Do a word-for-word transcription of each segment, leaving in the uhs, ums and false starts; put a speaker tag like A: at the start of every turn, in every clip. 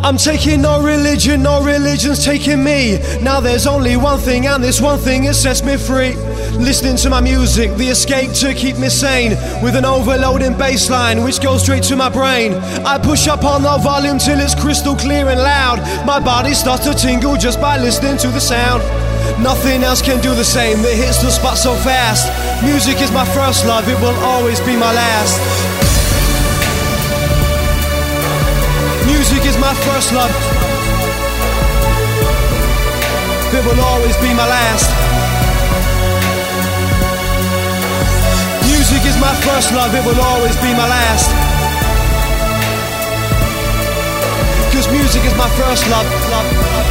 A: I'm taking no religion, no religion's taking me. Now there's only one thing, and this one thing it sets me free. Listening to my music, the escape to keep me sane, with an overloading bass line which goes straight to my brain. I push up on the volume till it's crystal clear and loud. My body starts to tingle just by listening to the sound. Nothing else can do the same, it hits the spot so fast. Music is my first love, it will always be my last. Music is my first love, it will always be my last. Music is my first love, it will always be my last. Cause music is my first love, love, love.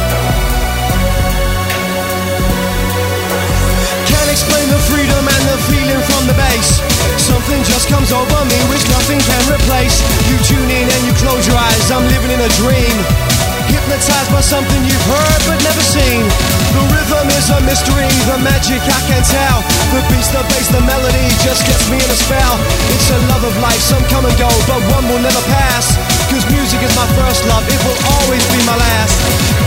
A: Can't explain the freedom and the feeling from the bass. Something just comes over me which nothing can replace. You tune in and you close your eyes, I'm living in a dream. Hypnotized by something you've heard but never seen. The rhythm is a mystery, the magic I can't tell. The beats, the bass, the melody just gets me in a spell. It's a love of life, some come and go, but one will never pass. Cause music is my first love, it will always be my last.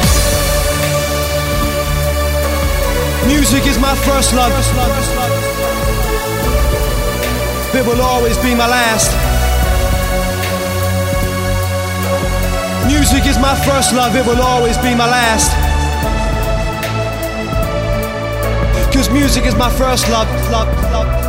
A: Music is my first love, it will always be my last. Music is my first love, it will always be my last. Cause music is my first love, love, love.